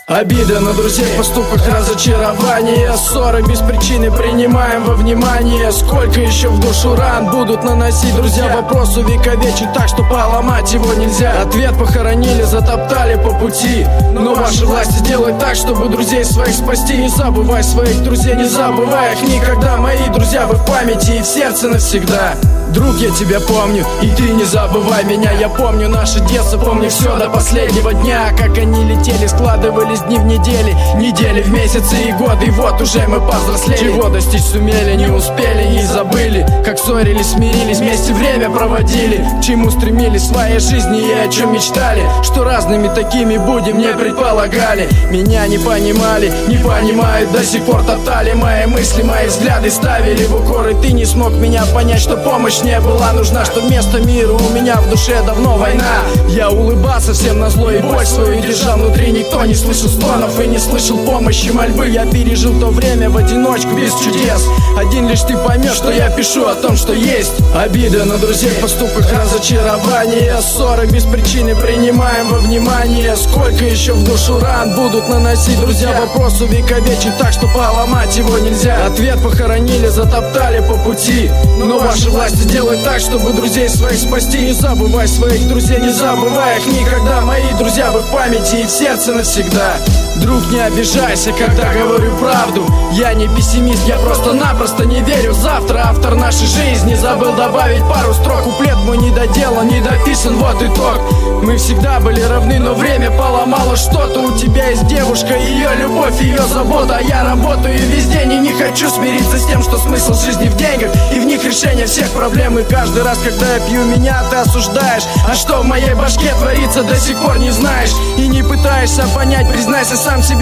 Обида на друзей, поступках разочарование, ссоры без причины принимаем во внимание. Сколько еще в душу ран будут наносить друзья? Вопрос увековечен так, что поломать его нельзя. Ответ похоронили, затоптали по пути, но ваши власти делают так, чтобы друзей своих спасти. Не забывай своих друзей, не забывай их никогда. Мои друзья, вы в памяти и в сердце навсегда. Друг, я тебя помню, и ты не забывай меня. Я помню наше детство, помню все до последнего дня. Как они летели, складывались дни в недели, недели в месяцы и годы. И вот уже мы повзрослели. Чего достичь сумели, не успели и забыли. Как ссорились, смирились, вместе время проводили. К чему стремились в своей жизни и о чем мечтали. Что разными такими будем, не предполагали. Меня не понимали, не понимают до сих пор, топтали мои мысли, мои взгляды ставили в укор. И ты не смог меня понять, что помощь не была нужна, что вместо мира у меня в душе давно война. Я улыбался всем назло и боль свою держал внутри. Никто не слышал стонов и не слышал помощи, мольбы. Я пережил то время в одиночку без чудес. Один лишь ты поймешь, что я пишу о том, что есть. Обида на друзей, поступках разочарование, ссоры без причины принимаем во внимание. Сколько еще в душу ран будут наносить друзья? Вопрос увековечен так, что поломать его нельзя. Ответ похоронили, затоптали по пути, но ваши власти делают так, чтобы друзей своих спасти. Не забывай своих друзей, не забывай их никогда. Мои друзья, вы в памяти и в сердце навсегда. Друг, не обижайся, когда говорю правду. Я не пессимист, я просто-напросто не верю в завтра. Автор нашей жизни забыл добавить пару строк. Куплет мой не доделан, не дописан, вот итог. Мы всегда были равны, но время поломало что-то. У тебя есть девушка, ее любовь, ее забота. А я работаю весь день и не хочу смириться с тем, что смысл жизни в деньгах и в них решение всех проблем. И каждый раз, когда я пью, меня ты осуждаешь. А что в моей башке творится, до сих пор не знаешь и не пытаешься понять. Признайся сам себе,